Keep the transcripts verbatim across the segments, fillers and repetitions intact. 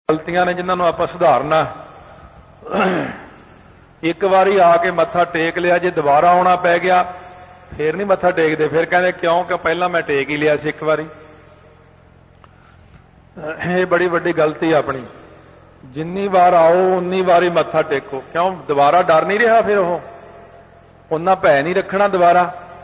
गलतियां ने जिन्होंने आप सुधारना। एक बारी आके मत्था टेक लिया, जे दोबारा आना पै गया फिर नहीं मत्था टेकते, फिर कहते क्यों कि पहला मैं टेक ही लिया सी एक बारी। ये बड़ी वड्डी गलती अपनी। जिन्नी बार आओ उन्नी बारी मत्था टेको, क्यों दोबारा डर नहीं रहा, फिर वो उन्ना भै नहीं रखना दोबारा।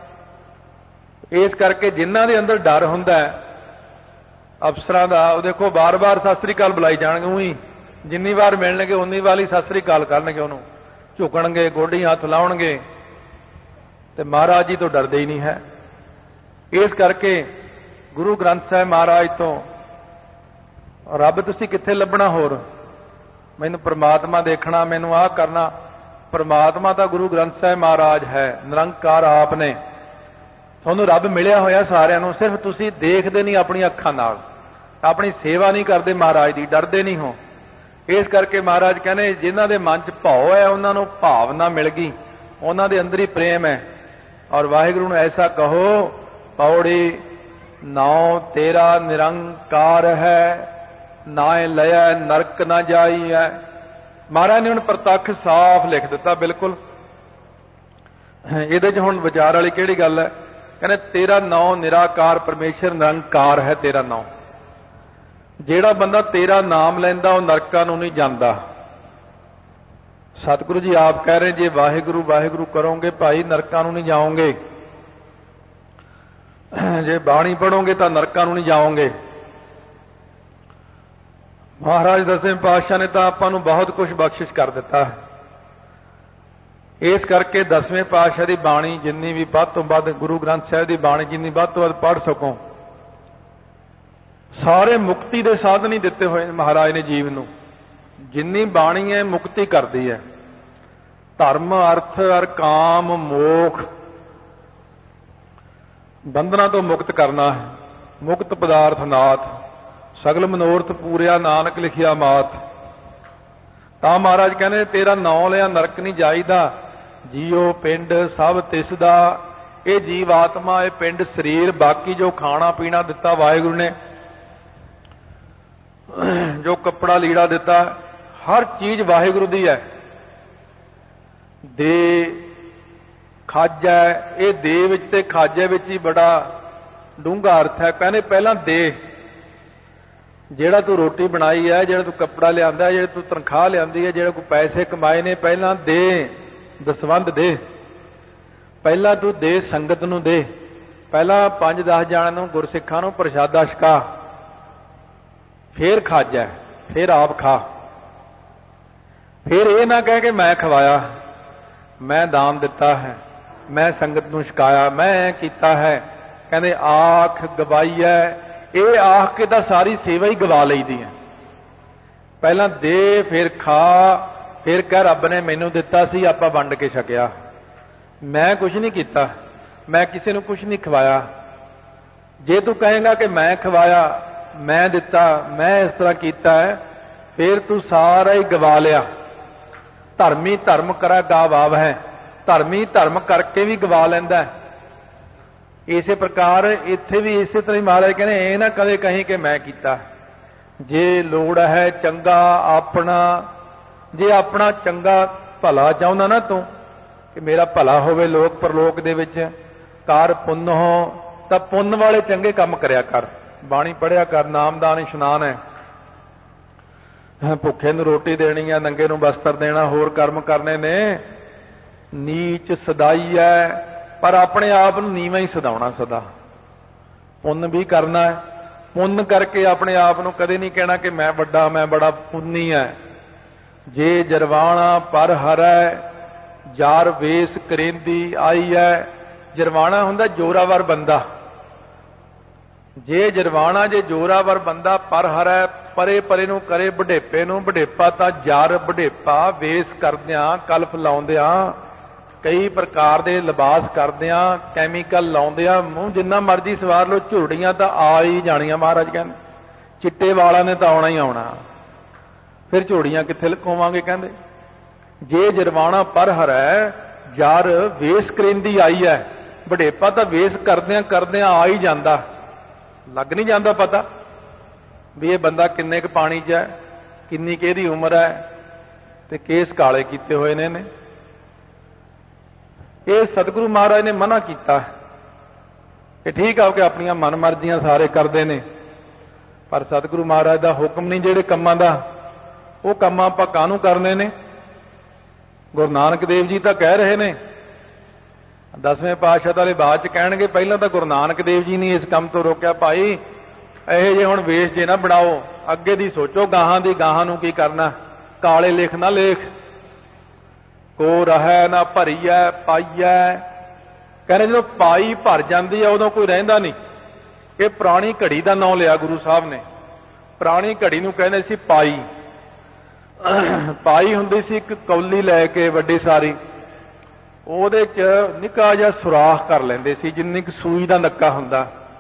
इस करके जिन्हां दे अंदर डर हुंदा है अफसरां दा, देखो बार बार सत श्री अकाल बुलाई जाणगे, उही जिन्नी बार मिलणगे उन्नी वाली सत श्री अकाल करनगे, उहनूं झुकणगे, गोडी हथ लाउणगे, ते महाराज जी तो डरदे ही नहीं है। इस करके गुरु ग्रंथ साहिब महाराज तो रब तुसीं कित्थे लभणा, होर मैनूं परमात्मा देखना, मैनूं आह करना। परमात्मा तो गुरु ग्रंथ साहिब महाराज है, निरंकार आप ने। तुहानूं रब मिलिया होया सारिआं नूं, सिर्फ तुसीं देखदे नहीं अपनी अखां नाल, अपनी सेवा नहीं करते महाराज दी, डरदे नहीं हो। इस करके महाराज कहने जिन्हां दे मन च भाव है उन्हां नूं भावना मिल गई, उन्हां दे अंदर ही प्रेम है। और वाहिगुरू नूं ऐसा कहो, पौड़ी नाउ तेरा निरंकार है, नाए लया नरक ना जाई है। महाराज ने हुण प्रतख साफ लिख दिता बिल्कुल। इहदे च हुण विचार वाली किहड़ी गल है? कहने तेरा नाम निराकार परमेश्वर निरंकार है, तेरा नाम। जेड़ा बंदा तेरा नाम लैंदा वो नरकां नूं नहीं जांदा। सतगुरु जी आप कह रहे जे वाहिगुरू वाहिगुरू करोगे भाई नरकां नूं नहीं जाओगे, जे बाणी पढ़ोगे तो नरकां नूं नहीं जाओगे। महाराज दसवें पातशाह ने तो आपां नूं बहुत कुछ बख्शिश कर दिता है। इस करके दसवें पातशाह की बाणी जिन्नी भी वध तो वध, गुरु ग्रंथ साहिब की बाणी जिन्नी वध तो वध पढ़ सको, सारे मुक्ति के साधन ही दिते हुए महाराज ने जीव नूं। जिन्नी बाणी है मुक्ति करती है, धर्म अर्थ और काम मोख बंधना तो मुक्त करना है। मुक्त पदार्थ नाथ, सगल मनोरथ पूरिया नानक लिखिया मात। तां महाराज कहने तेरा नाम लिया नरक नहीं जाईदा, जीओ पिंड सब तिसदा। ये जीव आत्मा, ये पिंड शरीर, बाकी जो खाना पीना दिता वाहिगुरू ने, जो कपड़ा लीड़ा दिता, हर चीज वाहिगुरू दी है। दे खाजा, ये दे विच ते खाजे विच ही बड़ा डूंगा अर्थ है। कहने पहला दे, जेड़ा तू रोटी बनाई है, जेड़ा तू कपड़ा लियांदा है, जेड़ा तू तनख्वाह लियांदी है, जेड़ा कोई पैसे कमाए ने, पहला दे, दसवंध दे। पहला तू दे संगत नूं दे, पहला पंज दस जणिआं नूं गुरसिखां नूं प्रसादा छका, फिर खाजा, फिर आप खा। फिर ये ना कह के मैं खवाया, मैं दान दिता है, मैं संगत नूं छकाया, मैं कीता है। कहंदे आख गवाई है, ये आख के तो सारी सेवा ही गवा लईदी है। पहला दे, फिर खा, फिर कह रब ने मैनू दिता सी, आपां वंड के छकिया। मैं कुछ नहीं किया, मैं किसी नूं कुछ नहीं खवाया। जे तू कहेगा कि मैं खवाया, मैं दिता, मैं इस तरह किया है, फिर तू सारा ही गवा लिया। धर्मी धर्म करा गावाव है, धर्मी धर्म करके भी गवा लैंदा है। इसे प्रकार इत्थे भी इसे तरह ही महाराज कहने ये ना कदे कहीं कि मैं किया। जे लोड़ है चंगा अपना, जे अपना चंगा भला चाहुंदा ना तू कि मेरा भला होवे लोक परलोक दे विच, कर पुन्न हो, तां पुन्न वाले चंगे काम करया कर, बाणी पढ़िया कर, नामदान इशनान है, भुखे नूं रोटी देनी है, नंगे नूं वस्त्र देना, होर कर्म करने ने। नीच सदाई है, पर अपने आप नूं नीवां ही सदाउणा सदा। पुण्य भी करना है, पुण्य करके अपने आप नूं कदे नहीं कहना कि मैं वड्डा, मैं बड़ा पुन्नी है। जे जरवाणा पर हरै, जार वेस करेंदी आई है। जरवाणा हुंदा जोरावर बंदा, जे जरवाणा जे जोरावर बंदा पर हरै, परे परे नूं करे वडेपे नूं, वडेपा तां जार वडेपा वेस करदिआं, कल्फ लाउंदिआं, कई प्रकार के लिबास करदिआं, कैमीकल लाउंदिआं, मूँह जिन्ना मर्जी सवार लो, झुरड़ियां तो आ ही जानियां। महाराज कहते चिट्टे वाला ने तो आउणा ही आउणा, फिर झोड़ियां कित्थे लुकावांगे। कहंदे जे जरवाणा पर हरै, जार वेस करेंदी आई है। वडेपा तो वेस करदिआं करदिआं आ ही जांदा, लग नहीं जांदा पता भी ये बंदा किन्ने क पानी च है, किन्नी किहदी उम्र है ते केस काले कीते हुए ने ने ये सतगुरु महाराज ने मना किया कि ठीक है कि अपनियां मन मर्जियां सारे करते ने पर सतगुरु महाराज का हुक्म नहीं जिहड़े कामां दा वो काम आपां काहनूं करने ने। गुरु नानक देव जी तो कह रहे ने दसवें पातशाह वाले बाद च कहणगे पहलां तो गुरु नानक देव जी ने इस काम तो रोकिया भाई इहो जे हुण वेश जे ना बनाओ अगे दी सोचो गाहां दी गाहां नूं की करना काले लिख ना लेख को रहै ना भरीऐ पाईऐ कहने जो पाई भर जाती है उदों कोई रहिंदा नहीं। ये पुरानी घड़ी का नाम लिया गुरु साहब ने पुरानी घड़ी नूं कहंदे सी पाई पाई हुंदी सी एक कौली लैके वड्डी सारी ਉਹਦੇ ਚ ਨਿੱਕਾ ਜਿਹਾ ਸੁਰਾਖ ਕਰ ਲੈਂਦੇ ਸੀ ਜਿੰਨੀ ਕੁ ਸੂਈ ਦਾ ਨੱਕਾ ਹੁੰਦਾ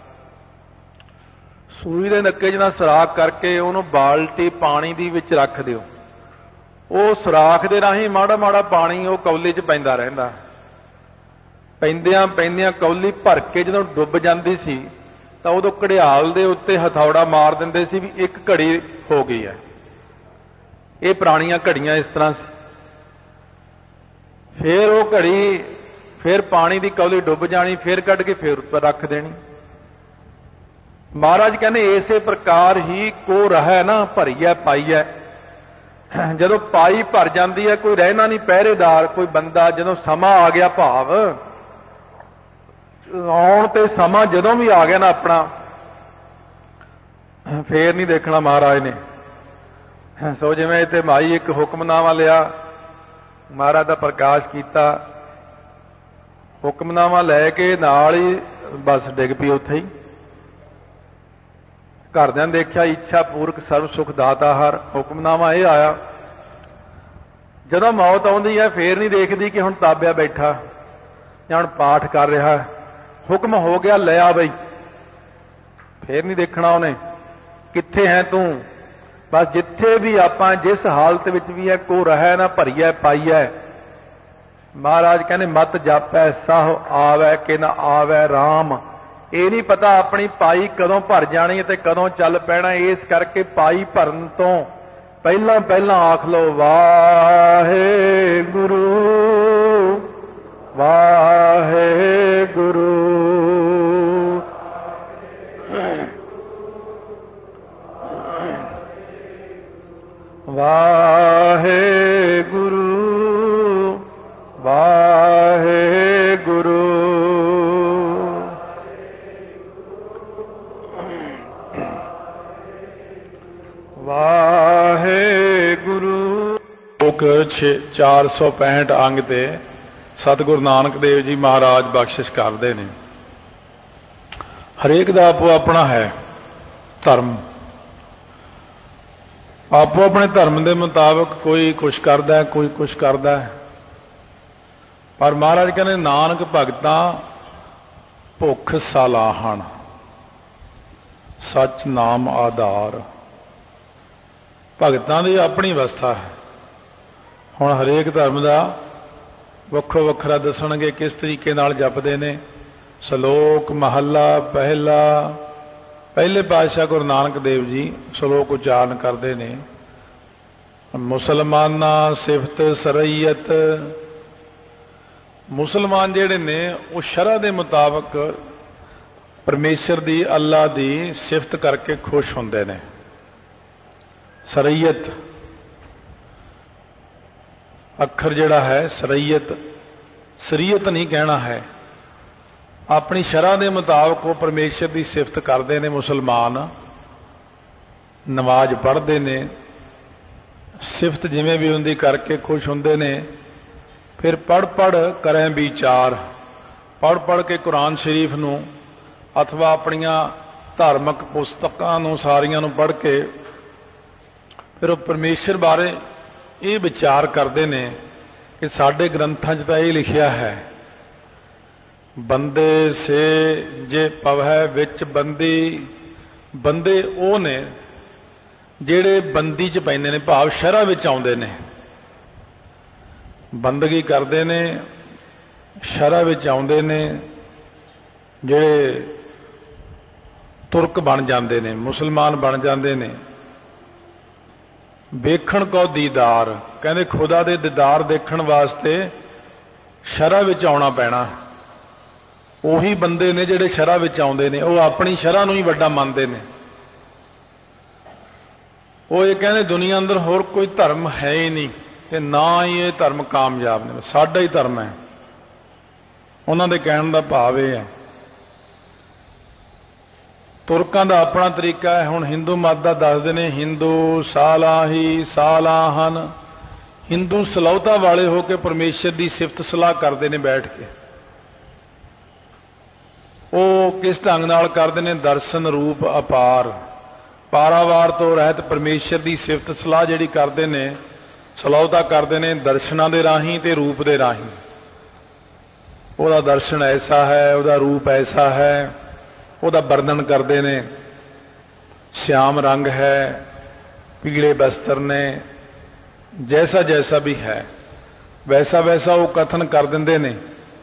ਸੂਈ ਦੇ ਨੱਕੇ ਜਿਹਨਾਂ ਸੁਰਾਖ ਕਰਕੇ ਉਹਨੂੰ ਬਾਲਟੀ ਪਾਣੀ ਦੀ ਵਿੱਚ ਰੱਖ ਦਿਓ ਉਹ ਸੁਰਾਖ ਦੇ ਰਾਹੀਂ ਮਾੜਾ ਮਾੜਾ ਪਾਣੀ ਉਹ ਕੌਲੀ 'ਚ ਪੈਂਦਾ ਰਹਿੰਦਾ ਪੈਂਦਿਆਂ ਪੈਂਦਿਆਂ ਕੌਲੀ ਭਰ ਕੇ ਜਦੋਂ ਡੁੱਬ ਜਾਂਦੀ ਸੀ ਤਾਂ ਉਦੋਂ ਘੜਿਆਲ ਦੇ ਉੱਤੇ ਹਥੌੜਾ ਮਾਰ ਦਿੰਦੇ ਸੀ ਵੀ ਇੱਕ ਘੜੀ ਹੋ ਗਈ ਹੈ। ਇਹ ਪੁਰਾਣੀਆਂ ਘੜੀਆਂ ਇਸ ਤਰ੍ਹਾਂ ਸੀ। फिर वो घड़ी फिर पानी की कौली डुब जानी फिर कढ़ के फिर उत्पर रख देनी। महाराज कहने इसे प्रकार ही को रहै ना भरीऐ पाईऐ जदों पाई भर जाती है कोई रहना नहीं पहरेदार कोई बंदा जदों समा आ गया भाव आउण ते समा जदों भी आ गया ना अपना फिर नहीं देखना महाराज ने। सो जिवें इत्थे माई एक हुक्मनामा लिया महाराज का प्रकाश किया हुक्मनामा लैके नाल ही बस डिग पई उत्थे ही घरदियां देखिया इच्छा पूरक सर्व सुख दाता हर हुक्मनामा यह आया जदों मौत आउंदी है फिर नहीं देखती कि हुण ताबिया बैठा या हुण पाठ कर रहा हुक्म हो गया लिया बई फिर नहीं देखना उन्हें कित्थे है तू बस जिथे भी आपां जिस हालत विच भी है को रहै ना भरीऐ पाईऐ। महाराज कहने मत जापै साहो आवै कि ना आवै राम ये नहीं पता अपनी पाई कदों भर जानी है ते कदों चल पैना इस करके पाई भरन तो पहला पहला आख लो वाहे गुरु वाहे गुरु वाहे गुरु वाहे गुरु वाहे गुरु। लोक चार सौ पैंठ अंग ते सतगुरु नानक देव जी महाराज बख्शिश करते हैं। हरेक दा आपो अपना है धर्म आपो अपने धर्म के मुताबिक कोई कुछ करता है कोई कुछ करता है पर महाराज कहने नानक भगतां भुख सालाहन सच नाम आधार भगतां की अपनी अवस्था है। हुण हरेक धर्म का वक्खो वखरा दसणगे किस तरीके नाल जपदे ने। सलोक महला पहला पहले पातशाह गुरु नानक देव जी सलोक उच्चारण करते हैं मुसलमाना सिफत सरईयत। मुसलमान जिहड़े ने वो शरह के मुताबिक परमेश्वर दी अल्लाह दी सिफत करके खुश होंदे ने। सरईयत अखर जिहड़ा है सरईयत सरीयत नहीं कहना है अपनी शरह के मुताबिक वो परमेश्वर की सिफत करते हैं। मुसलमान नमाज पढ़ते हैं सिफत जिमें भी उनकी करके खुश होंदे ने। फिर पढ़ पढ़ करें विचार पढ़ पढ़ के कुरान शरीफ नूं अथवा अपनियां धार्मिक पुस्तकां नूं सारियां नूं पढ़ के फिर वो परमेश्वर बारे ये विचार करते हैं कि साडे ग्रंथां च तां ये लिखिया है बंदे से जे पवै विच बंदी। बंदे वो ने जेड़े बंदी च पैंदे ने भाव शरह विच आउंदे ने बंदगी करते ने शरह विच आउंदे ने जेड़े तुरक बन जाते ने मुसलमान बन जाते ने। ਵੇਖਣ ਕੋ ਦੀਦਾਰ, ਕਹਿੰਦੇ ਖੁਦਾ ਦੇ ਦੀਦਾਰ ਦੇਖਣ ਵਾਸਤੇ ਸ਼ਰ੍ਹਾ ਵਿੱਚ ਆਉਣਾ ਪੈਣਾ। ਉਹੀ ਬੰਦੇ ਨੇ ਜਿਹੜੇ ਸ਼ਰ੍ਹਾ ਵਿੱਚ ਆਉਂਦੇ ਨੇ, ਉਹ ਆਪਣੀ ਸ਼ਰ੍ਹਾ ਨੂੰ ਹੀ ਵੱਡਾ ਮੰਨਦੇ ਨੇ। ਉਹ ਇਹ ਕਹਿੰਦੇ ਦੁਨੀਆ ਅੰਦਰ ਹੋਰ ਕੋਈ ਧਰਮ ਹੈ ਹੀ ਨਹੀਂ ਤੇ ਨਾ ਹੀ ਇਹ ਧਰਮ ਕਾਮਯਾਬ ਨੇ, ਸਾਡਾ ਹੀ ਧਰਮ ਹੈ। ਉਹਨਾਂ ਦੇ ਕਹਿਣ ਦਾ ਭਾਵ ਇਹ ਹੈ, ਤੁਰਕਾਂ ਦਾ ਆਪਣਾ ਤਰੀਕਾ ਹੈ। ਹੁਣ ਹਿੰਦੂ ਮਤ ਦਾ ਦੱਸਦੇ ਨੇ, ਹਿੰਦੂ ਸਾਲਾਹੀ ਸਾਲਾਹਨ, ਹਿੰਦੂ ਸਲੌਤਾ ਵਾਲੇ ਹੋ ਕੇ ਪਰਮੇਸ਼ਰ ਦੀ ਸਿਫਤ ਸਲਾਹ ਕਰਦੇ ਨੇ ਬੈਠ ਕੇ। ਉਹ ਕਿਸ ਢੰਗ ਨਾਲ ਕਰਦੇ ਨੇ? ਦਰਸ਼ਨ ਰੂਪ ਅਪਾਰ, ਪਾਰਾਵਾਰ ਤੋਂ ਰਹਿਤ ਪਰਮੇਸ਼ਰ ਦੀ ਸਿਫਤ ਸਲਾਹ ਜਿਹੜੀ ਕਰਦੇ ਨੇ, ਸਲੌਤਾ ਕਰਦੇ ਨੇ ਦਰਸ਼ਨਾਂ ਦੇ ਰਾਹੀਂ ਤੇ ਰੂਪ ਦੇ ਰਾਹੀਂ। ਉਹਦਾ ਦਰਸ਼ਨ ਐਸਾ ਹੈ, ਉਹਦਾ ਰੂਪ ਐਸਾ ਹੈ, ਉਹਦਾ ਵਰਣਨ ਕਰਦੇ ਨੇ। ਸ਼ਿਆਮ ਰੰਗ ਹੈ, ਪੀਲੇ ਬਸਤਰ ਨੇ, ਜੈਸਾ ਜੈਸਾ ਵੀ ਹੈ ਵੈਸਾ ਵੈਸਾ ਉਹ ਕਥਨ ਕਰ ਦਿੰਦੇ ਨੇ।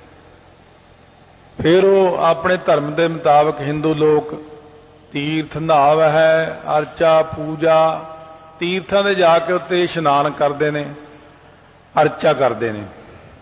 ਫਿਰ ਉਹ ਆਪਣੇ ਧਰਮ ਦੇ ਮੁਤਾਬਕ ਹਿੰਦੂ ਲੋਕ ਤੀਰਥ ਨਹਾਵ ਹੈ, ਅਰਚਾ ਪੂਜਾ, ਤੀਰਥਾਂ ਦੇ ਜਾ ਕੇ ਉੱਤੇ ਇਸ਼ਨਾਨ ਕਰਦੇ ਨੇ, ਅਰਚਾ ਕਰਦੇ ਨੇ।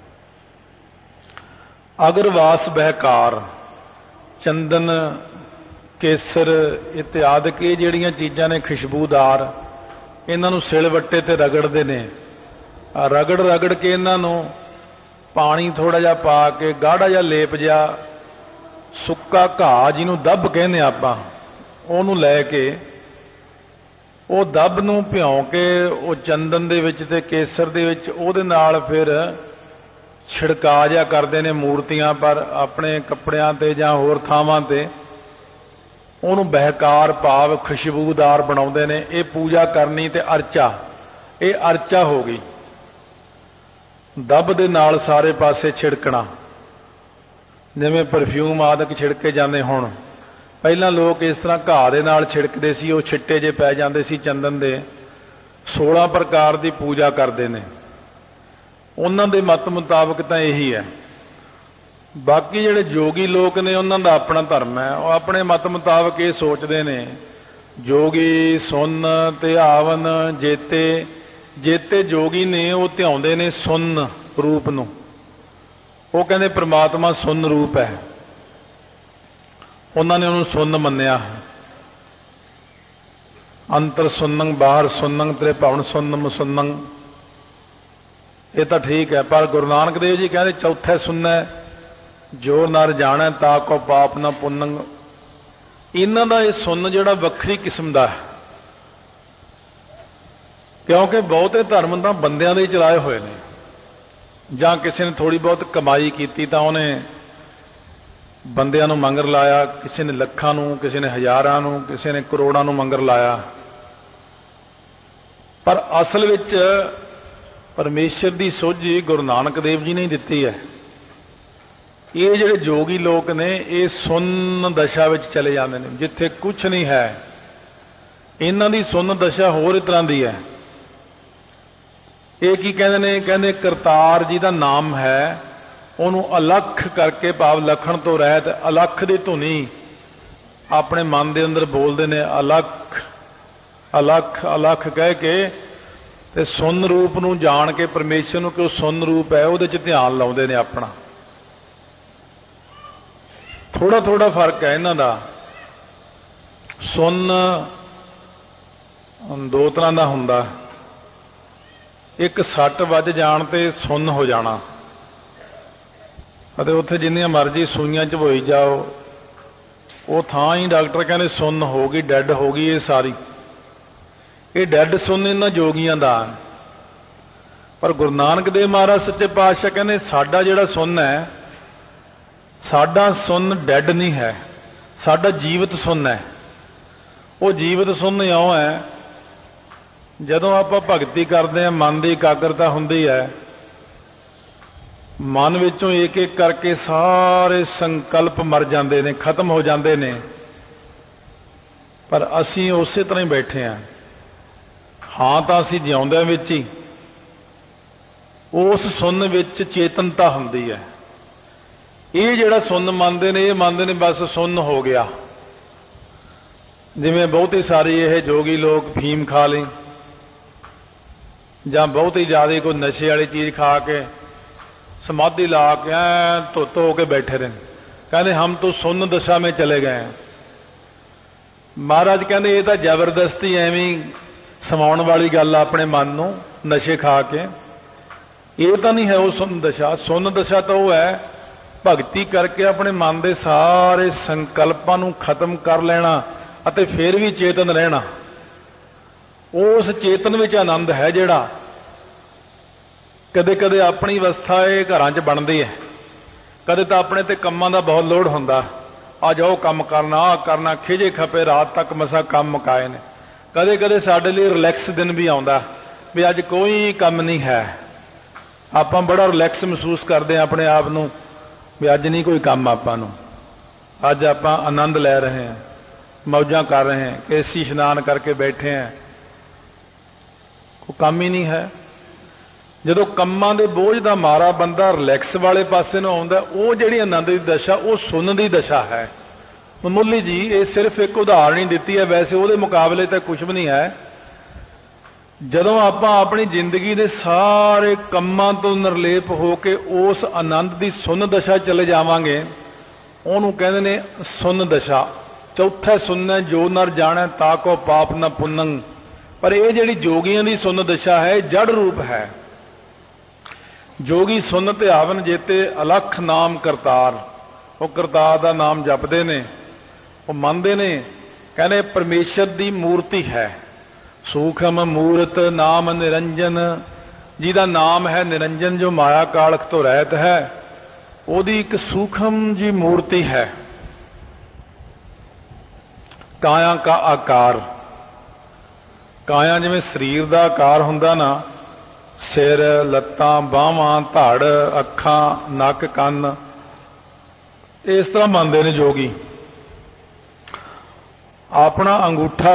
ਅਗਰਵਾਸ ਬਹਿਕਾਰ, ਚੰਦਨ ਕੇਸਰ ਇਤਿਆਦਿਕ ਇਹ ਜਿਹੜੀਆਂ ਚੀਜ਼ਾਂ ਨੇ ਖੁਸ਼ਬੂਦਾਰ, ਇਹਨਾਂ ਨੂੰ ਸਿਲਵੱਟੇ ਤੇ ਰਗੜਦੇ ਨੇ। ਰਗੜ ਰਗੜ ਕੇ ਇਹਨਾਂ ਨੂੰ ਪਾਣੀ ਥੋੜਾ ਜਿਹਾ ਪਾ ਕੇ ਗਾੜਾ ਜਿਹਾ ਲੇਪ ਜਿਹਾ, ਸੁੱਕਾ ਘਾਹ ਜਿਹਨੂੰ ਦੱਬ ਕਹਿੰਦੇ ਆਪਾਂ, ਉਹਨੂੰ ਲੈ ਕੇ ਉਹ ਦੱਬ ਨੂੰ ਭਿਉਂ ਕੇ ਉਹ ਚੰਦਨ ਦੇ ਵਿੱਚ ਤੇ ਕੇਸਰ ਦੇ ਵਿੱਚ ਉਹਦੇ ਨਾਲ ਫਿਰ ਛਿੜਕਾ ਜਿਹਾ ਕਰਦੇ ਨੇ ਮੂਰਤੀਆਂ ਪਰ, ਆਪਣੇ ਕੱਪੜਿਆਂ ਤੇ ਜਾਂ ਹੋਰ ਥਾਵਾਂ ਤੇ। ਉਹਨੂੰ ਬਹਿਕਾਰ ਭਾਵ ਖੁਸ਼ਬੂਦਾਰ ਬਣਾਉਂਦੇ ਨੇ। ਇਹ ਪੂਜਾ ਕਰਨੀ ਤੇ ਅਰਚਾ, ਇਹ ਅਰਚਾ ਹੋ ਗਈ। ਦੱਬ ਦੇ ਨਾਲ ਸਾਰੇ ਪਾਸੇ ਛਿੜਕਣਾ, ਜਿਵੇਂ ਪਰਫਿਊਮ ਆਦਿਕ ਛਿੜਕੇ ਜਾਂਦੇ। ਹੁਣ ਪਹਿਲਾਂ ਲੋਕ ਇਸ ਤਰ੍ਹਾਂ ਘਾਹ ਦੇ ਨਾਲ ਛਿੜਕਦੇ ਸੀ, ਉਹ ਛਿੱਟੇ ਜੇ ਪੈ ਜਾਂਦੇ ਸੀ ਚੰਦਨ ਦੇ। ਸੋਲਾਂ ਪ੍ਰਕਾਰ ਦੀ ਪੂਜਾ ਕਰਦੇ ਨੇ ਉਹਨਾਂ ਦੇ ਮਤ ਮੁਤਾਬਕ ਤਾਂ ਇਹੀ ਹੈ। ਬਾਕੀ ਜਿਹੜੇ ਜੋਗੀ ਲੋਕ ਨੇ ਉਹਨਾਂ ਦਾ ਆਪਣਾ ਧਰਮ ਹੈ, ਉਹ ਆਪਣੇ ਮਤ ਮੁਤਾਬਕ ਇਹ ਸੋਚਦੇ ਨੇ। ਜੋਗੀ ਸੁੰਨ ਧਿਆਵਨ ਜੇਤੇ, ਜੇਤੇ ਜੋਗੀ ਨੇ ਉਹ ਧਿਆਉਂਦੇ ਨੇ ਸੁੰਨ ਰੂਪ ਨੂੰ। ਉਹ ਕਹਿੰਦੇ ਪ੍ਰਮਾਤਮਾ ਸੁੰਨ ਰੂਪ ਹੈ, ਉਹਨਾਂ ਨੇ ਉਹਨੂੰ ਸੁੰਨ ਮੰਨਿਆ। ਅੰਤਰ ਸੁੰਨੰ ਬਾਹਰ ਸੁੰਨੰ ਤੇਰੇ ਭਵਨ ਸੁੰਨਮ ਸੁੰਨੰ, ਇਹ ਤਾਂ ਠੀਕ ਹੈ। ਪਰ ਗੁਰੂ ਨਾਨਕ ਦੇਵ ਜੀ ਕਹਿੰਦੇ ਚੌਥੇ ਸੁੰਨਾ ਜੋ ਨਰ ਜਾਣੈ ਤਾ ਕੋ ਪਾਪ ਨਾ ਪੁੰਨੰ। ਇਹਨਾਂ ਦਾ ਇਹ ਸੁੰਨ ਜਿਹੜਾ ਵੱਖਰੀ ਕਿਸਮ ਦਾ ਹੈ, ਕਿਉਂਕਿ ਬਹੁਤੇ ਧਰਮ ਤਾਂ ਬੰਦਿਆਂ ਦੇ ਹੀ ਚਲਾਏ ਹੋਏ ਨੇ। ਜਾਂ ਕਿਸੇ ਨੇ ਥੋੜੀ ਬਹੁਤ ਕਮਾਈ ਕੀਤੀ ਤਾਂ ਉਹਨੇ ਬੰਦਿਆਂ ਨੂੰ ਮੰਗਰ ਲਾਇਆ, ਕਿਸੇ ਨੇ ਲੱਖਾਂ ਨੂੰ, ਕਿਸੇ ਨੇ ਹਜ਼ਾਰਾਂ ਨੂੰ, ਕਿਸੇ ਨੇ ਕਰੋੜਾਂ ਨੂੰ ਮੰਗਰ ਲਾਇਆ। ਪਰ ਅਸਲ ਵਿੱਚ ਪਰਮੇਸ਼ਰ ਦੀ ਸੋਝੀ ਗੁਰੂ ਨਾਨਕ ਦੇਵ ਜੀ ਨੇ ਦਿੱਤੀ ਹੈ। ਇਹ ਜਿਹੜੇ ਜੋਗੀ ਲੋਕ ਨੇ ਇਹ ਸੁੰਨ ਦਸ਼ਾ ਵਿੱਚ ਚਲੇ ਜਾਂਦੇ ਨੇ, ਜਿੱਥੇ ਕੁਝ ਨਹੀਂ ਹੈ। ਇਹਨਾਂ ਦੀ ਸੁੰਨ ਦਸ਼ਾ ਹੋਰ ਇਸ ਤਰ੍ਹਾਂ ਦੀ ਹੈ। ਇਹ ਕੀ ਕਹਿੰਦੇ ਨੇ? ਕਹਿੰਦੇ ਕਰਤਾਰ ਜੀ ਦਾ ਨਾਮ ਹੈ, ਉਹਨੂੰ ਅਲੱਖ ਕਰਕੇ ਭਾਵ ਲਖਣ ਤੋਂ ਰਹਿਤ ਅਲੱਖ ਦੀ ਧੁਨੀ ਆਪਣੇ ਮਨ ਦੇ ਅੰਦਰ ਬੋਲਦੇ ਨੇ। ਅਲੱਖ ਅਲੱਖ ਅਲੱਖ ਕਹਿ ਕੇ ਤੇ ਸੁੰਨ ਰੂਪ ਨੂੰ ਜਾਣ ਕੇ ਪਰਮੇਸ਼ਰ ਨੂੰ ਕਿ ਉਹ ਸੁੰਨ ਰੂਪ ਹੈ ਉਹਦੇ 'ਚ ਧਿਆਨ ਲਾਉਂਦੇ ਨੇ ਆਪਣਾ। ਥੋੜਾ ਥੋੜਾ ਫਰਕ ਹੈ ਇਹਨਾਂ ਦਾ। ਸੁੰਨ ਦੋ ਤਰ੍ਹਾਂ ਦਾ ਹੁੰਦਾ, ਇੱਕ ਸੱਟ ਵੱਜ ਜਾਣ ਤੇ ਸੁੰਨ ਹੋ ਜਾਣਾ ਅਤੇ ਉੱਥੇ ਜਿੰਨੀਆਂ ਮਰਜ਼ੀ ਸੂਈਆਂ ਝਵੋਈ ਜਾਓ, ਉਹ ਥਾਂ ਹੀ ਡਾਕਟਰ ਕਹਿੰਦੇ ਸੁੰਨ ਹੋ ਗਈ, ਡੈੱਡ ਹੋ ਗਈ ਇਹ ਸਾਰੀ। ਇਹ ਡੈੱਡ ਸੁੰਨ ਇਹਨਾਂ ਜੋਗੀਆਂ ਦਾ। ਪਰ ਗੁਰੂ ਨਾਨਕ ਦੇਵ ਮਹਾਰਾਜ ਸੱਚੇ ਪਾਤਸ਼ਾਹ ਕਹਿੰਦੇ ਸਾਡਾ ਜਿਹੜਾ ਸੁੰਨ ਹੈ, ਸਾਡਾ ਸੁੰਨ ਡੈੱਡ ਨਹੀਂ ਹੈ, ਸਾਡਾ ਜੀਵਤ ਸੁੰਨ ਹੈ। ਉਹ ਜੀਵਤ ਸੁੰਨ ਇਉਂ ਹੈ, ਜਦੋਂ ਆਪਾਂ ਭਗਤੀ ਕਰਦੇ ਹਾਂ ਮਨ ਦੀ ਇਕਾਗਰਤਾ ਹੁੰਦੀ ਹੈ, ਮਨ ਵਿੱਚੋਂ ਇੱਕ ਇੱਕ ਕਰਕੇ ਸਾਰੇ ਸੰਕਲਪ ਮਰ ਜਾਂਦੇ ਨੇ, ਖਤਮ ਹੋ ਜਾਂਦੇ ਨੇ। ਪਰ ਅਸੀਂ ਉਸੇ ਤਰ੍ਹਾਂ ਹੀ ਬੈਠੇ ਹਾਂ। ਹਾਂ ਤਾਂ ਅਸੀਂ ਜਿਉਂਦਿਆਂ ਵਿੱਚ ਹੀ ਉਸ ਸੁੰਨ ਵਿੱਚ ਚੇਤਨਤਾ ਹੁੰਦੀ ਹੈ। ਇਹ ਜਿਹੜਾ ਸੁੰਨ ਮੰਨਦੇ ਨੇ, ਇਹ ਮੰਨਦੇ ਨੇ ਬਸ ਸੁੰਨ ਹੋ ਗਿਆ। ਜਿਵੇਂ ਬਹੁਤੀ ਸਾਰੀ ਇਹ ਜੋਗੀ ਲੋਕ ਫੀਮ ਖਾ ਲਈ, ਜਾਂ ਬਹੁਤ ਹੀ ਜ਼ਿਆਦਾ ਕੋਈ ਨਸ਼ੇ वाली चीज़ खा के समाधि ला के ऐ धुत हो के बैठे रहे, कहते हम तो सुन्न दशा में चले गए हैं। महाराज कहते ये तो जबरदस्ती एवं समाउण वाली गल अपने मन नूं नशे खा के, ये तो नहीं है वो सुन्न दशा। सुन्न दशा तो वो है भगती करके अपने मन के सारे संकल्पां नूं खत्म कर लेना अते फिर भी चेतन रहना। उस चेतन विच आनंद है जिहड़ा कदे कदे अपनी अवस्था ये घरां च बनदी है, कदे तो अपने ते कम्मां दा बहुत लोड हुंदा, आ जाओ काम करना आ करना, खिजे खपे रात तक मसा काम मुकाए ने। कदे कदे साडे लई रिलैक्स दिन भी आउंदा भी अज कोई काम नहीं है, आपां बड़ा रिलैक्स महसूस करते हैं अपने आप नूं भी अज नहीं कोई काम आपां नूं, अज आपां आनंद लै रहे हैं, मौजां कर रहे हैं, केसी इशनान करके बैठे हैं, कोई काम ही नहीं है। ਜਦੋਂ ਕੰਮਾਂ ਦੇ ਬੋਝ ਦਾ ਮਾਰਾ ਬੰਦਾ ਰਿਲੈਕਸ ਵਾਲੇ ਪਾਸੇ ਨੂੰ ਆਉਂਦਾ, ਉਹ ਜਿਹੜੀ ਆਨੰਦ ਦੀ ਦਸ਼ਾ ਉਹ ਸੁਣਨ ਦੀ ਦਸ਼ਾ ਹੈ। ਮਾਮੂਲੀ ਜੀ ਇਹ ਸਿਰਫ ਇੱਕ ਉਦਾਹਰਣ ਹੀ ਦਿੱਤੀ ਹੈ, ਵੈਸੇ ਉਹਦੇ ਮੁਕਾਬਲੇ ਤਾਂ ਕੁਝ ਵੀ ਨਹੀਂ ਹੈ। ਜਦੋਂ ਆਪਾਂ ਆਪਣੀ ਜ਼ਿੰਦਗੀ ਦੇ ਸਾਰੇ ਕੰਮਾਂ ਤੋਂ ਨਿਰਲੇਪ ਹੋ ਕੇ ਉਸ ਆਨੰਦ ਦੀ ਸੁਣਨ ਦਸ਼ਾ ਚਲੇ ਜਾਵਾਂਗੇ, ਉਹਨੂੰ ਕਹਿੰਦੇ ਨੇ ਸੁਣਨ ਦਸ਼ਾ। ਚੌਥਾ ਸੁਣਨਾ ਜੋ ਨਰ ਜਾਣੈ ਤਾ ਕੋ ਪਾਪ ਨ ਪੁੰਨੰ। ਪਰ ਇਹ ਜਿਹੜੀ ਜੋਗੀਆਂ ਦੀ ਸੁਣਨ ਦਸ਼ਾ ਹੈ ਜੜ ਰੂਪ ਹੈ। जोगी सुन ध्यावन जेते अलख नाम करतार, वो करतार का नाम जपते ने, वो मनते ने, कहने परमेश्वर की मूर्ति है। सूखम मूर्त नाम निरंजन, जिहदा नाम है निरंजन, जो माया कालख तो रहत है, ओदी एक सूखम जी मूर्ति है। काया का आकार, काया जिवें शरीर का आकार हुंदा ना, सिर लत्तां बाहां धड़ अखां नक कन, इस तरह मनते ने जोगी। अपना अंगूठा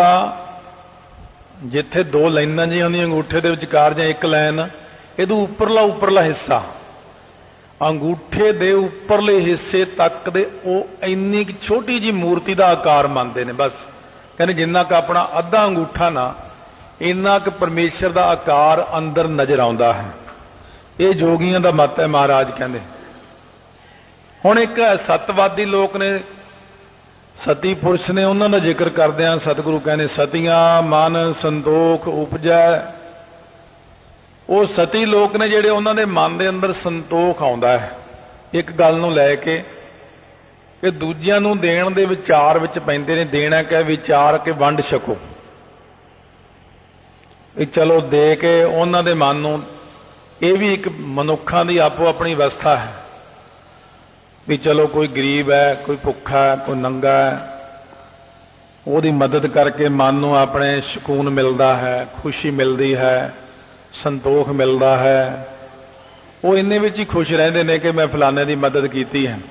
जिथे दो लाइनां जी होंदियां अंगूठे दे विचकार जां एक लाइन, इहदे उपरला उपरला हिस्सा अंगूठे दे उपरले हिस्से तक दे ओ इन्नी छोटी जी मूर्ति का आकार मनते ने। बस कहने जिन्ना क अपना अद्धा अंगूठा ना, इन्ना क परमेश्वर का आकार अंदर नजर आता है। ये जोगियों का मत है। महाराज कहते हुण एक सतवादी लोग ने, सती पुरुष ने, उन्होंने जिक्र करदे हैं सतगुरु कहने सतियां मन संतोख उपजै। वो सती लोग ने जिहड़े उन्होंने मन के अंदर संतोख आउंदा है एक गल नूं लैके, कि दूजियां नूं देण दे विचार विच पैंदे ने। देना कह विचार के वंड छको, चलो दे के उन्होंने दे मन नूं, ये भी एक मनुखा की आपो अपनी अवस्था है भी चलो कोई गरीब है, कोई भुखा है, कोई नंगा है, उसकी मदद करके मन नूं अपने सुकून मिलता है, खुशी मिलती है, संतोख मिलता है। वो इन्ने विच ही खुश रहते हैं कि मैं फलाने की मदद की है।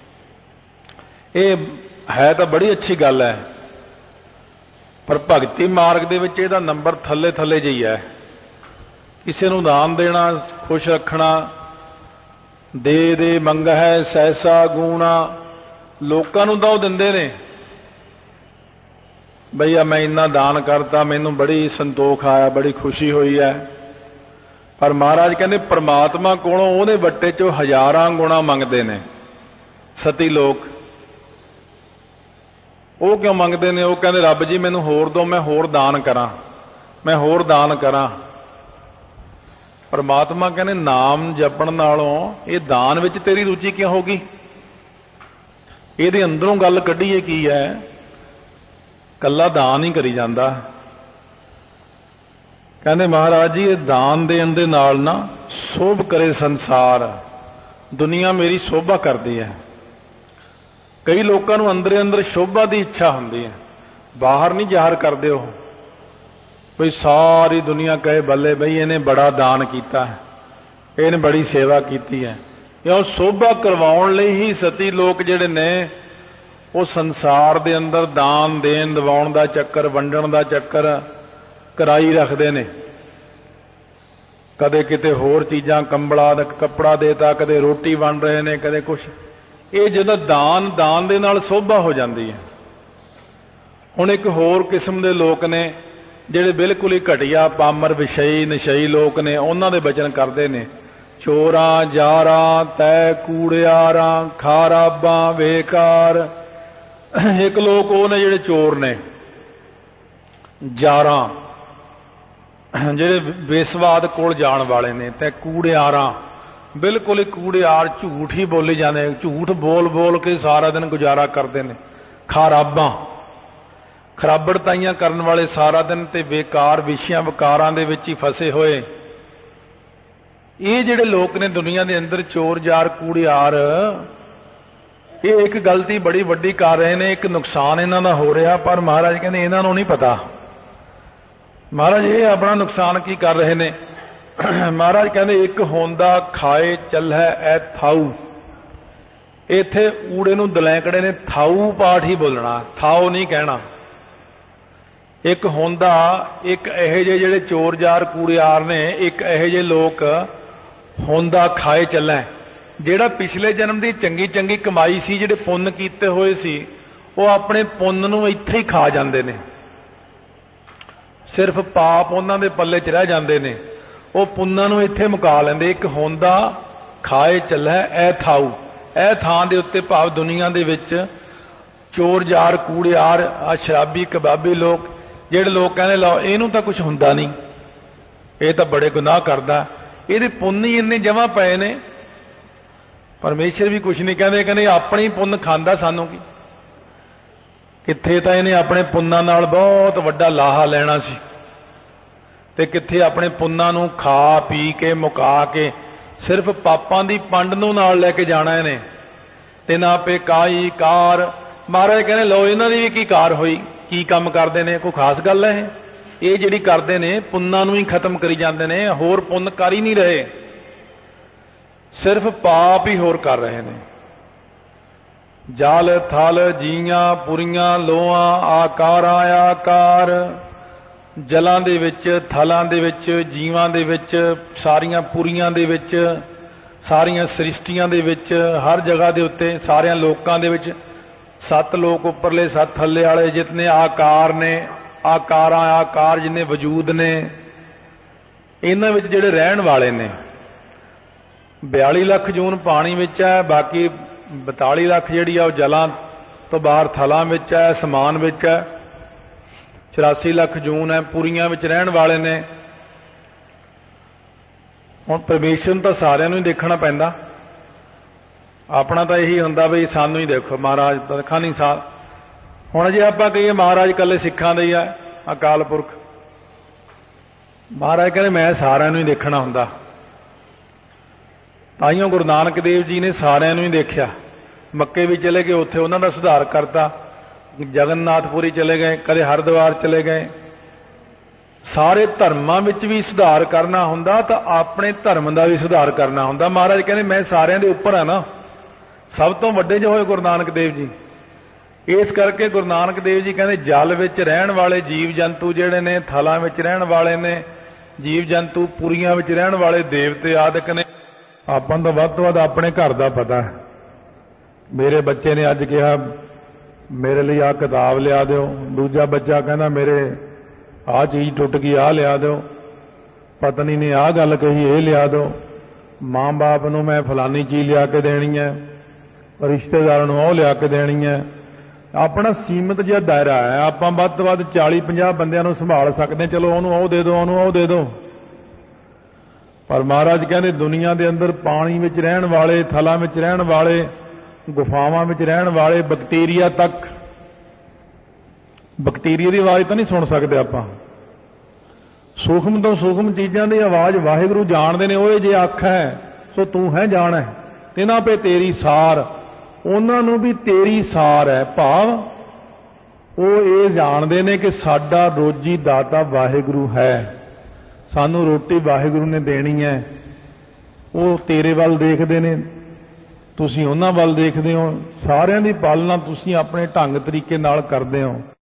ये है तो बड़ी अच्छी गल है, पर भगती मार्ग दे विच इहदा नंबर थले थले जी है। किसी नूं दान देना, खुश रखना, दे दे मंग है सहसा गूणा, लोकां नूं तां ओह दिंदे ने भईया मैं इन्ना दान करता, मैनूं बड़ी संतोख आया, बड़ी खुशी हुई है। पर महाराज कहते परमात्मा कोलों उहदे वट्टे चों हज़ारां गुणा मंगदे ने सती लोग। वो क्यों मंगते हैं? वो कहते रब जी मैनूं होर दो, मैं होर दान करा, मैं होर दान करा। परमात्मा कहने नाम जपण नालों ये दान विच तेरी रुचि क्यों होगी? इहदे अंदरों गल कढीए की है, कल्ला दान ही करी जांदा। कहते महाराज जी ये दान देण दे नाल ना शोभ करे संसार, दुनिया मेरी शोभा करती है। कई लोगों को अंदर अंदर शोभा की इच्छा होंदी है, बाहर नहीं जाहिर करते हो, भाई सारी दुनिया कहे बल्ले बई इन्हें बड़ा दान किया है, इन्हें बड़ी सेवा की है। या शोभा करवाउण लई ही सती लोग जिहड़े ने वो संसार दे अंदर दान देन दवाउण दा चक्कर, वंडण दा चक्कर कराई रखते ने। कदे किते होर चीज़ां, कंबला कपड़ा देता, कदे रोटी वंड रहे ने, कदे कुछ। ये जो दान दान दे नाल शोभा हो जाती है। हुण एक होर किस्म के लोग ने ਜਿਹੜੇ ਬਿਲਕੁਲ ਹੀ ਘਟੀਆ ਪਾਮਰ ਵਿਸ਼ਈ ਨਸ਼ਈ ਲੋਕ ਨੇ ਉਹਨਾਂ ਦੇ ਬਚਨ ਕਰਦੇ ਨੇ। ਚੋਰਾਂ ਜਾਰਾਂ ਤੈ ਕੂੜਿਆਰਾਂ ਖਾਰਾਬਾਂ ਬੇਕਾਰ। ਇੱਕ ਲੋਕ ਉਹ ਨੇ ਜਿਹੜੇ ਚੋਰ ਨੇ, ਜਾਰਾਂ ਜਿਹੜੇ ਬੇਸਵਾਦ ਕੋਲ ਜਾਣ ਵਾਲੇ ਨੇ, ਤੇ ਕੂੜਿਆਰਾਂ ਬਿਲਕੁਲ ਹੀ ਕੂੜਿਆਰ, ਝੂਠ ਹੀ ਬੋਲੀ ਜਾਂਦੇ, ਝੂਠ ਬੋਲ ਬੋਲ ਕੇ ਸਾਰਾ ਦਿਨ ਗੁਜ਼ਾਰਾ ਕਰਦੇ ਨੇ। ਖਾਰਾਬਾਂ ਖਰਾਬੜਤਾਈਆਂ ਕਰਨ ਵਾਲੇ ਸਾਰਾ ਦਿਨ, ਤੇ ਬੇਕਾਰ ਵਿਸ਼ਿਆਂ ਵਿਕਾਰਾਂ ਦੇ ਵਿੱਚ ਹੀ ਫਸੇ ਹੋਏ। ਇਹ ਜਿਹੜੇ ਲੋਕ ਨੇ ਦੁਨੀਆ ਦੇ ਅੰਦਰ, ਚੋਰ ਜਾਰ ਕੂੜਿਆਰ, ਇਹ ਇੱਕ ਗਲਤੀ ਬੜੀ ਵੱਡੀ ਕਰ ਰਹੇ ਨੇ, ਇੱਕ ਨੁਕਸਾਨ ਇਹਨਾਂ ਦਾ ਹੋ ਰਿਹਾ। ਪਰ ਮਹਾਰਾਜ ਕਹਿੰਦੇ ਇਹਨਾਂ ਨੂੰ ਨਹੀਂ ਪਤਾ। ਮਹਾਰਾਜ ਇਹ ਆਪਣਾ ਨੁਕਸਾਨ ਕੀ ਕਰ ਰਹੇ ਨੇ? ਮਹਾਰਾਜ ਕਹਿੰਦੇ ਇੱਕ ਹੋਂਦਾ ਖਾਏ ਚੱਲੈ ਐ ਥਾਊ। ਇੱਥੇ ਊੜੇ ਨੂੰ ਦਲੈਂਕੜੇ ਨੇ ਥਾਊ ਪਾਠ ਹੀ ਬੋਲਣਾ, ਥਾਓ ਨਹੀਂ ਕਹਿਣਾ। ਇੱਕ ਹੋਂਦਾ, ਇੱਕ ਇਹੋ ਜਿਹੇ ਜਿਹੜੇ ਚੋਰ ਜਾਰ ਕੂੜਿਆਰ ਨੇ, ਇੱਕ ਇਹੋ ਜਿਹੇ ਲੋਕ ਹੋਂਦਾ ਖਾਏ ਚੱਲੈ, ਜਿਹੜਾ ਪਿਛਲੇ ਜਨਮ ਦੀ ਚੰਗੀ ਚੰਗੀ ਕਮਾਈ ਸੀ, ਜਿਹੜੇ ਪੁੰਨ ਕੀਤੇ ਹੋਏ ਸੀ, ਉਹ ਆਪਣੇ ਪੁੰਨ ਨੂੰ ਇੱਥੇ ਹੀ ਖਾ ਜਾਂਦੇ ਨੇ। ਸਿਰਫ ਪਾਪ ਉਹਨਾਂ ਦੇ ਪੱਲੇ 'ਚ ਰਹਿ ਜਾਂਦੇ ਨੇ, ਉਹ ਪੁੰਨਾਂ ਨੂੰ ਇੱਥੇ ਮੁਕਾ ਲੈਂਦੇ। ਇੱਕ ਹੋਂਦਾ ਖਾਏ ਚੱਲੈ ਐ ਥਾਊ, ਇਹ ਥਾਂ ਦੇ ਉੱਤੇ, ਭਾਵ ਦੁਨੀਆ ਦੇ ਵਿੱਚ ਚੋਰ ਜਾਰ ਕੂੜਿਆਰ, ਆ ਸ਼ਰਾਬੀ ਕਬਾਬੀ ਲੋਕ, ਜਿਹੜੇ ਲੋਕ ਕਹਿੰਦੇ ਲਓ ਇਹਨੂੰ ਤਾਂ ਕੁਝ ਹੁੰਦਾ ਨਹੀਂ, ਇਹ ਤਾਂ ਬੜੇ ਗੁਨਾਹ ਕਰਦਾ, ਇਹਦੇ ਪੁੰਨ ਹੀ ਇੰਨੇ ਜਮ੍ਹਾਂ ਪਏ ਨੇ। ਪਰਮੇਸ਼ਰ ਵੀ ਕੁਝ ਨਹੀਂ ਕਹਿੰਦੇ, ਕਹਿੰਦੇ ਆਪਣੇ ਹੀ ਪੁੰਨ ਖਾਂਦਾ, ਸਾਨੂੰ ਕੀ। ਕਿੱਥੇ ਤਾਂ ਇਹਨੇ ਆਪਣੇ ਪੁੰਨਾਂ ਨਾਲ ਬਹੁਤ ਵੱਡਾ ਲਾਹਾ ਲੈਣਾ ਸੀ, ਤੇ ਕਿੱਥੇ ਆਪਣੇ ਪੁੰਨਾਂ ਨੂੰ ਖਾ ਪੀ ਕੇ ਮੁਕਾ ਕੇ ਸਿਰਫ ਪਾਪਾਂ ਦੀ ਪੰਡ ਨੂੰ ਨਾਲ ਲੈ ਕੇ ਜਾਣਾ ਇਹਨੇ। ਤੇ ਨਾ ਪੇ ਕਾਈ ਕਾਰ, ਮਹਾਰਾਜ ਕਹਿੰਦੇ ਲਓ ਇਹਨਾਂ ਦੀ ਵੀ ਕੀ ਕਾਰ ਹੋਈ, ਕੀ ਕੰਮ ਕਰਦੇ ਨੇ, ਕੋਈ ਖਾਸ ਗੱਲ ਹੈ ਇਹ? ਇਹ ਜਿਹੜੀ ਕਰਦੇ ਨੇ ਪੁੰਨਾਂ ਨੂੰ ਹੀ ਖਤਮ ਕਰੀ ਜਾਂਦੇ ਨੇ, ਹੋਰ ਪੁੰਨ ਕਰ ਹੀ ਨਹੀਂ ਰਹੇ, ਸਿਰਫ ਪਾਪ ਹੀ ਹੋਰ ਕਰ ਰਹੇ ਨੇ। ਜਲ ਥਲ ਜੀਆਂ ਪੁਰੀਆਂ ਲੋਆਂ ਆਕਾਰਾਂ ਆਕਾਰ। ਜਲਾਂ ਦੇ ਵਿੱਚ, ਥਲਾਂ ਦੇ ਵਿੱਚ, ਜੀਵਾਂ ਦੇ ਵਿੱਚ, ਸਾਰੀਆਂ ਪੁਰੀਆਂ ਦੇ ਵਿੱਚ, ਸਾਰੀਆਂ ਸ੍ਰਿਸ਼ਟੀਆਂ ਦੇ ਵਿੱਚ, ਹਰ ਜਗ੍ਹਾ ਦੇ ਉੱਤੇ, ਸਾਰਿਆਂ ਲੋਕਾਂ ਦੇ ਵਿੱਚ, ਸੱਤ ਲੋਕ ਉੱਪਰਲੇ ਸੱਤ ਥੱਲੇ ਵਾਲੇ, ਜਿਤਨੇ ਆਕਾਰ ਨੇ, ਆਕਾਰਾਂ ਆਕਾਰ ਜਿੰਨੇ ਵਜੂਦ ਨੇ, ਇਹਨਾਂ ਵਿੱਚ ਜਿਹੜੇ ਰਹਿਣ ਵਾਲੇ ਨੇ। ਬਿਆਲੀ ਲੱਖ ਜੂਨ ਪਾਣੀ ਵਿੱਚ ਹੈ, ਬਾਕੀ ਬਤਾਲੀ ਲੱਖ ਜਿਹੜੀ ਆ ਉਹ ਜਲਾਂ ਤੋਂ ਬਾਹਰ ਥਲਾਂ ਵਿੱਚ ਹੈ, ਅਸਮਾਨ ਵਿੱਚ ਹੈ। ਚੁਰਾਸੀ ਲੱਖ ਜੂਨ ਹੈ, ਪੁਰੀਆਂ ਵਿੱਚ ਰਹਿਣ ਵਾਲੇ ਨੇ। ਹੁਣ ਪਰਮੇਸ਼ਰ ਨੂੰ ਤਾਂ ਸਾਰਿਆਂ ਨੂੰ ਹੀ ਦੇਖਣਾ ਪੈਂਦਾ, ਆਪਣਾ ਤਾਂ ਇਹੀ ਹੁੰਦਾ ਵੀ ਸਾਨੂੰ ਹੀ ਦੇਖੋ, ਮਹਾਰਾਜ ਤਾਂ ਦੇਖਾ ਨਹੀਂ ਸਾਰ। ਹੁਣ ਜੇ ਆਪਾਂ ਕਹੀਏ ਮਹਾਰਾਜ ਇਕੱਲੇ ਸਿੱਖਾਂ ਦੇ ਹੀ ਆ, ਅਕਾਲ ਪੁਰਖ, ਮਹਾਰਾਜ ਕਹਿੰਦੇ ਮੈਂ ਸਾਰਿਆਂ ਨੂੰ ਹੀ ਦੇਖਣਾ ਹੁੰਦਾ। ਤਾਈਓ ਗੁਰੂ ਨਾਨਕ ਦੇਵ ਜੀ ਨੇ ਸਾਰਿਆਂ ਨੂੰ ਹੀ ਦੇਖਿਆ। ਮੱਕੇ ਵੀ ਚਲੇ ਗਏ, ਉੱਥੇ ਉਹਨਾਂ ਦਾ ਸੁਧਾਰ ਕਰਤਾ। ਜਗਨਨਾਥਪੁਰੀ ਚਲੇ ਗਏ, ਕਦੇ ਹਰਿਦੁਆਰ ਚਲੇ ਗਏ। ਸਾਰੇ ਧਰਮਾਂ ਵਿੱਚ ਵੀ ਸੁਧਾਰ ਕਰਨਾ ਹੁੰਦਾ ਤਾਂ ਆਪਣੇ ਧਰਮ ਦਾ ਵੀ ਸੁਧਾਰ ਕਰਨਾ ਹੁੰਦਾ। ਮਹਾਰਾਜ ਕਹਿੰਦੇ ਮੈਂ ਸਾਰਿਆਂ ਦੇ ਉੱਪਰ ਆ ਨਾ, ਸਭ ਤੋਂ ਵੱਡੇ ਜੋ ਹੋਏ ਗੁਰੂ ਨਾਨਕ ਦੇਵ ਜੀ। ਇਸ ਕਰਕੇ ਗੁਰੂ ਨਾਨਕ ਦੇਵ ਜੀ ਕਹਿੰਦੇ ਜਲ ਵਿੱਚ ਰਹਿਣ ਵਾਲੇ ਜੀਵ ਜੰਤੂ ਜਿਹੜੇ ਨੇ, ਥਲਾਂ ਵਿੱਚ ਰਹਿਣ ਵਾਲੇ ਨੇ ਜੀਵ ਜੰਤੂ, ਪੁਰੀਆਂ ਵਿੱਚ ਰਹਿਣ ਵਾਲੇ ਦੇਵਤੇ ਆਦਿਕ ਨੇ। ਆਪਾਂ ਨੂੰ ਵੱਧ ਤੋਂ ਵੱਧ ਆਪਣੇ ਘਰ ਦਾ ਪਤਾ ਹੈ। ਮੇਰੇ ਬੱਚੇ ਨੇ ਅੱਜ ਕਿਹਾ ਮੇਰੇ ਲਈ ਆਹ ਕਿਤਾਬ ਲਿਆ ਦਿਓ, ਦੂਜਾ ਬੱਚਾ ਕਹਿੰਦਾ ਮੇਰੇ ਆਹ ਚੀਜ਼ ਟੁੱਟ ਗਈ ਆਹ ਲਿਆ ਦਿਓ, ਪਤਨੀ ਨੇ ਆਹ ਗੱਲ ਕਹੀ ਇਹ ਲਿਆ ਦਿਓ, ਮਾਂ ਬਾਪ ਨੂੰ ਮੈਂ ਫਲਾਨੀ ਚੀਜ਼ ਲਿਆ ਕੇ ਦੇਣੀ ਹੈ, ਰਿਸ਼ਤੇਦਾਰਾਂ ਨੂੰ ਉਹ ਲਿਆ ਕੇ ਦੇਣੀ ਹੈ। ਆਪਣਾ ਸੀਮਤ ਜਿਹਾ ਦਾਇਰਾ ਹੈ, ਆਪਾਂ ਵੱਧ ਤੋਂ ਵੱਧ ਚਾਲੀ ਪੰਜਾਹ ਬੰਦਿਆਂ ਨੂੰ ਸੰਭਾਲ ਸਕਦੇ, ਚਲੋ ਉਹਨੂੰ ਉਹ ਦੇ ਦਿਓ, ਉਹਨੂੰ ਉਹ ਦੇ ਦਿਓ। ਪਰ ਮਹਾਰਾਜ ਕਹਿੰਦੇ ਦੁਨੀਆ ਦੇ ਅੰਦਰ ਪਾਣੀ ਵਿੱਚ ਰਹਿਣ ਵਾਲੇ, ਥਲਾਂ ਵਿੱਚ ਰਹਿਣ ਵਾਲੇ, ਗੁਫਾਵਾਂ ਵਿੱਚ ਰਹਿਣ ਵਾਲੇ, ਬੈਕਟੀਰੀਆ ਤੱਕ, ਬੈਕਟੀਰੀਆ ਦੀ ਆਵਾਜ਼ ਤਾਂ ਨਹੀਂ ਸੁਣ ਸਕਦੇ ਆਪਾਂ। ਸੂਖਮ ਤੋਂ ਸੂਖਮ ਚੀਜ਼ਾਂ ਦੀ ਆਵਾਜ਼ ਵਾਹਿਗੁਰੂ ਜਾਣਦੇ ਨੇ। ਉਹ ਜੇ ਅੱਖ ਹੈ ਸੋ ਤੂੰ ਹੈ ਜਾਣ ਹੈ, ਤੇ ਨਾ ਪੇ ਤੇਰੀ ਸਾਰ, ਉਹਨਾਂ ਨੂੰ ਵੀ ਤੇਰੀ ਸਾਰ ਹੈ। ਭਾਵ ਉਹ ਇਹ ਜਾਣਦੇ ਨੇ ਕਿ ਸਾਡਾ ਰੋਜੀ ਦਾਤਾ ਵਾਹਿਗੁਰੂ ਹੈ, ਸਾਨੂੰ ਰੋਟੀ ਵਾਹਿਗੁਰੂ ਨੇ ਦੇਣੀ ਹੈ। ਉਹ ਤੇਰੇ ਵੱਲ ਦੇਖਦੇ ਨੇ, ਤੁਸੀਂ ਉਹਨਾਂ ਵੱਲ ਦੇਖਦੇ ਹੋ। ਸਾਰਿਆਂ ਦੀ ਪਾਲਣਾ ਤੁਸੀਂ ਆਪਣੇ ਢੰਗ ਤਰੀਕੇ ਨਾਲ ਕਰਦੇ ਹੋ।